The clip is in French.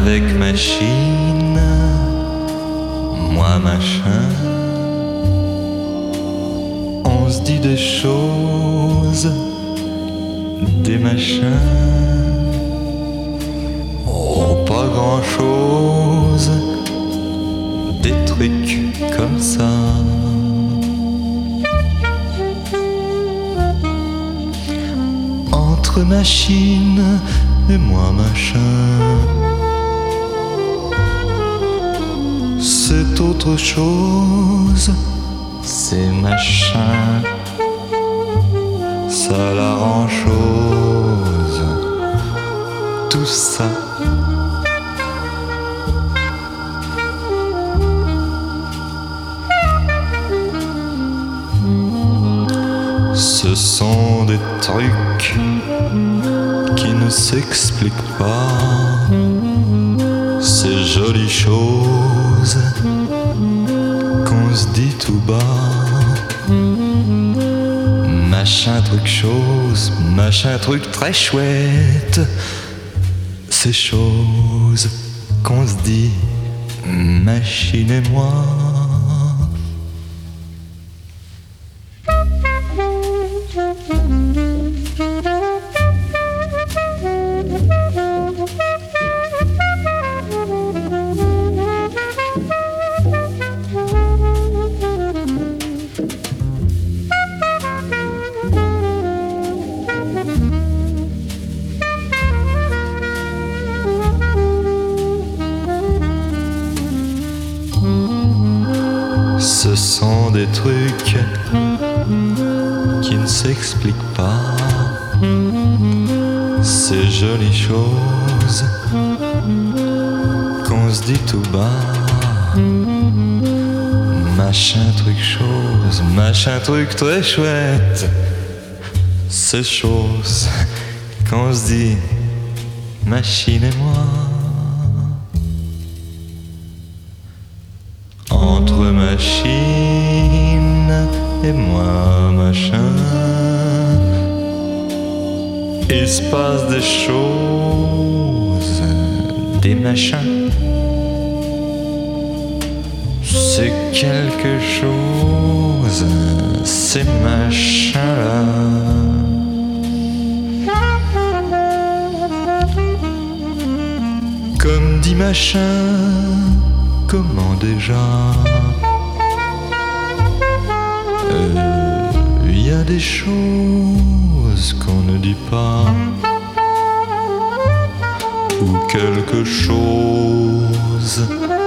avec machine, moi machin. On se dit des choses, des machins. Oh, pas grand chose, des trucs comme ça. Entre machine et moi machin, c'est autre chose, c'est machin. Ça la rend chose, tout ça. Ce sont des trucs qui ne s'expliquent pas. Ces jolies choses qu'on se dit tout bas. Machin truc chose, machin truc très chouette. Ces choses qu'on se dit, machine et moi. Ce sont des trucs qui ne s'expliquent pas. Ces jolies choses qu'on se dit tout bas. Machin truc chose, machin truc très chouette. Ces choses qu'on se dit, machine et moi. Entre machine et moi machin, il se passe des choses, des machins. C'est quelque chose, ces machins-là. Comme dit machin, comment déjà? Y a des choses qu'on ne dit pas, ou quelque chose